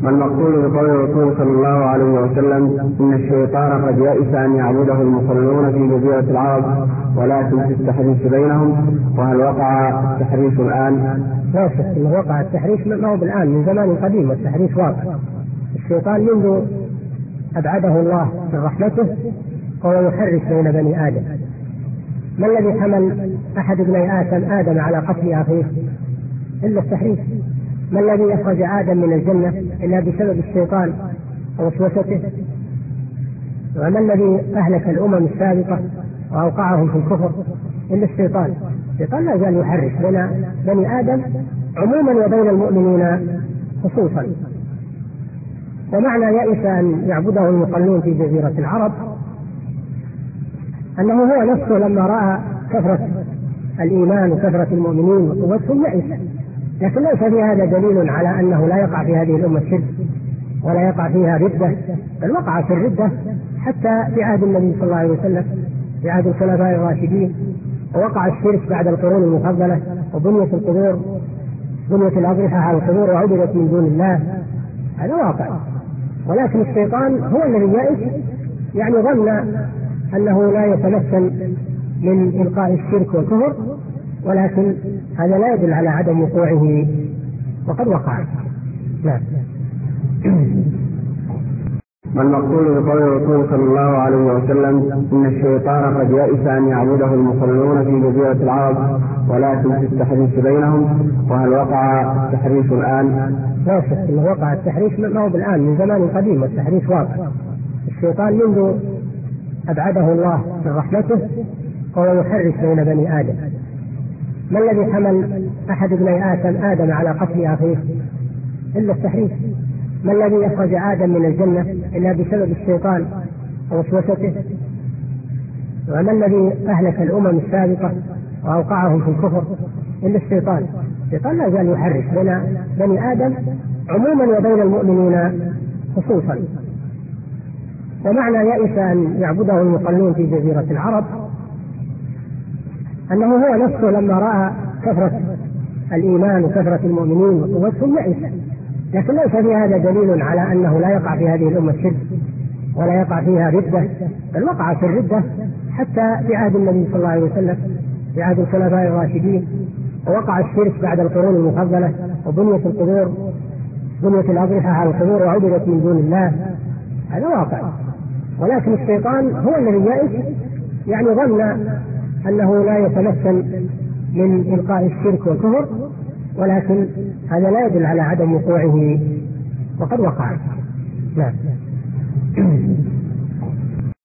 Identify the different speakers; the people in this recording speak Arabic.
Speaker 1: ما المقصود بقول الرسول صلى الله عليه وسلم إن الشيطان قد يئس أن يعبده المصلون في جزيرة العرب ولكن في التحريش بينهم، وهل وقع التحريش الآن؟
Speaker 2: لا شك أنه وقع التحريش، ما هو بالآن، من زمان قديم والتحريش واقع. الشيطان منذ أبعده الله من رحمته وهو يحرش بين بني آدم. ما الذي حمل أحد ابني آدم على قتل أخيه إلا التحريش؟ ما الذي أخرج آدم من الجنة إلا بسبب الشيطان ووسوسته؟ وما الذي أهلك الأمم السابقة وأوقعهم في الكفر إلا الشيطان؟ الشيطان لا زال يحرش بين بني آدم عموما وبين المؤمنين خصوصا. ومعنى يئس أن يعبده المصلون في جزيرة العرب أنه هو نفسه لما رأى كثرة الإيمان وكثرة المؤمنين وقوتهم يئس، لكن ليس في هذا دليل على أنه لا يقع في هذه الأمة شرك ولا يقع فيها ردة، بل وقع في الردة حتى في عهد النبي صلى الله عليه وسلم، في عهد الخلفاء الراشدين، ووقع الشرك بعد القرون المفضلة، وبنيت القبور، بنيت الأضرحة على القبور وعبدت من دون الله، هذا واقع. ولكن الشيطان هو الذي يئس، يعني ظن أنه لا يتمكن من إلقاء الشرك والكفر، ولكن هذا لا يدل على عدم وقوعه وقد وقع. لا.
Speaker 1: ما المقصود بقول الرسول صلى الله عليه وسلم إن الشيطان قد يئس أن يعبده المصلون في جزيرة العرب ولكن في التحريش بينهم، وهل وقع التحريش الآن؟
Speaker 2: لا شك أنه وقع التحريش، ما هو بالآن، من زمان قديم والتحريش واقع. الشيطان منذ أبعده الله من رحمته وهو يحرش بين بني آدم. ما الذي حمل أحد ابني آدم على قتل أخيه إلا التحريش؟ ما الذي أخرج آدم من الجنة إلا بسبب الشيطان ووسوسته؟ وما الذي أهلك الأمم السابقة وأوقعهم في الكفر إلا الشيطان؟ الشيطان لا زال يحرش بين بني آدم عموما وبين المؤمنين خصوصا. ومعنى يئس أن يعبده المصلون في جزيرة العرب أنه هو نفسه لما رأى كثرة الإيمان وكثرة المؤمنين وقوتهم يئس، لكن ليس في هذا دليل على أنه لا يقع في هذه الأمة شرك ولا يقع فيها ردة، بل وقع في الردة حتى في عهد النبي صلى الله عليه وسلم، في عهد الخلفاء الراشدين، ووقع الشرك بعد القرون المفضلة، وبنيت القبور، بنيت الأضرحة على القبور وعبدت من دون الله، هذا واقع. ولكن الشيطان هو الذي يئس، يعني ظن أنه لا يتمكن من إلقاء الشرك والكفر، ولكن هذا لا يدل على عدم وقوعه وقد وقع. نعم.